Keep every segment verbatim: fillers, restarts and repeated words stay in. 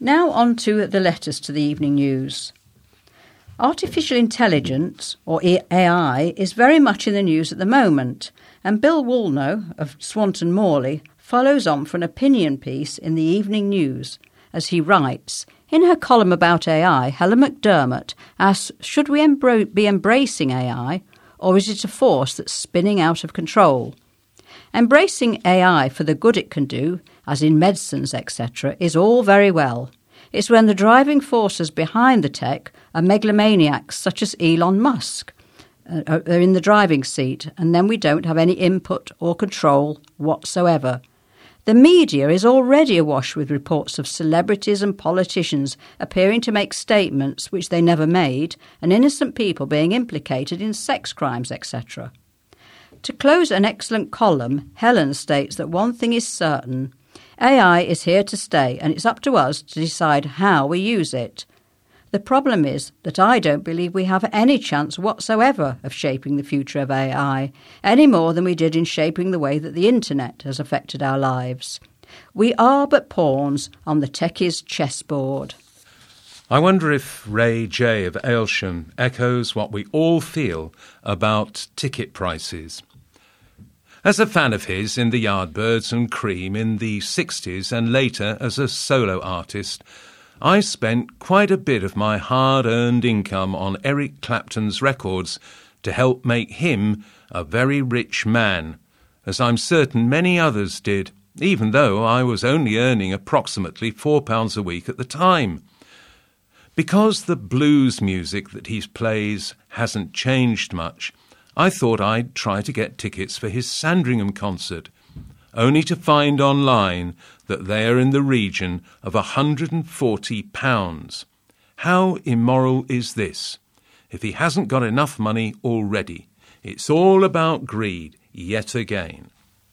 Now on to the letters to the evening news. Artificial intelligence, or A I, is very much in the news at the moment, and Bill Woolnough of Swanton Morley follows on for an opinion piece in the evening news, as he writes, in her column about A I, Helen McDermott asks, should we embro- be embracing A I, or is it a force that's spinning out of control? Embracing A I for the good it can do, as in medicines, et cetera, is all very well. It's when the driving forces behind the tech are megalomaniacs such as Elon Musk. Uh, they're in the driving seat, and then we don't have any input or control whatsoever. The media is already awash with reports of celebrities and politicians appearing to make statements which they never made, and innocent people being implicated in sex crimes, et cetera. To close an excellent column, Helen states that one thing is certain: A I is here to stay, and it's up to us to decide how we use it. The problem is that I don't believe we have any chance whatsoever of shaping the future of A I, any more than we did in shaping the way that the internet has affected our lives. We are but pawns on the techie's chessboard. I wonder if Ray J of Aylsham echoes what we all feel about ticket prices. As a fan of his in the Yardbirds and Cream in the sixties and later as a solo artist, I spent quite a bit of my hard-earned income on Eric Clapton's records to help make him a very rich man, as I'm certain many others did, even though I was only earning approximately four pounds a week at the time. Because the blues music that he plays hasn't changed much, I thought I'd try to get tickets for his Sandringham concert, only to find online that they are in the region of one hundred and forty pounds. How immoral is this? If he hasn't got enough money already, it's all about greed yet again.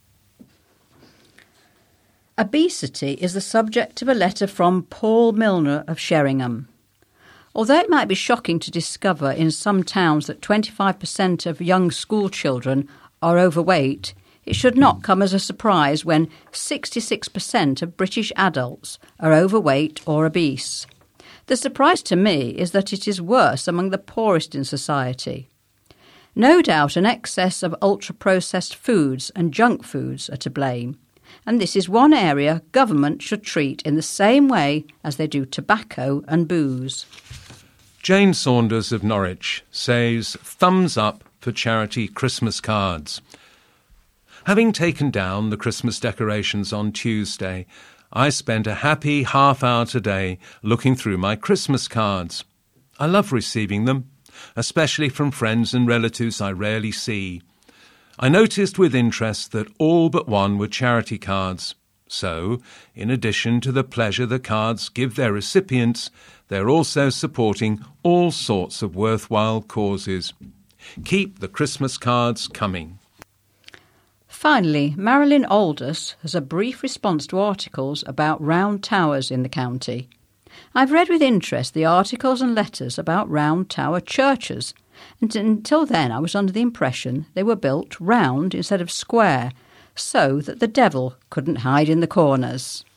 Obesity is the subject of a letter from Paul Milner of Sheringham. Although it might be shocking to discover in some towns that twenty-five percent of young school children are overweight, it should not come as a surprise when sixty-six percent of British adults are overweight or obese. The surprise to me is that it is worse among the poorest in society. No doubt an excess of ultra-processed foods and junk foods are to blame, and this is one area government should treat in the same way as they do tobacco and booze. Jane Saunders of Norwich says, thumbs up for charity Christmas cards. Having taken down the Christmas decorations on Tuesday, I spent a happy half hour today looking through my Christmas cards. I love receiving them, especially from friends and relatives I rarely see. I noticed with interest that all but one were charity cards. So, in addition to the pleasure the cards give their recipients, they're also supporting all sorts of worthwhile causes. Keep the Christmas cards coming. Finally, Marilyn Aldous has a brief response to articles about round towers in the county. I've read with interest the articles and letters about round tower churches, and until then I was under the impression they were built round instead of square, so that the devil couldn't hide in the corners.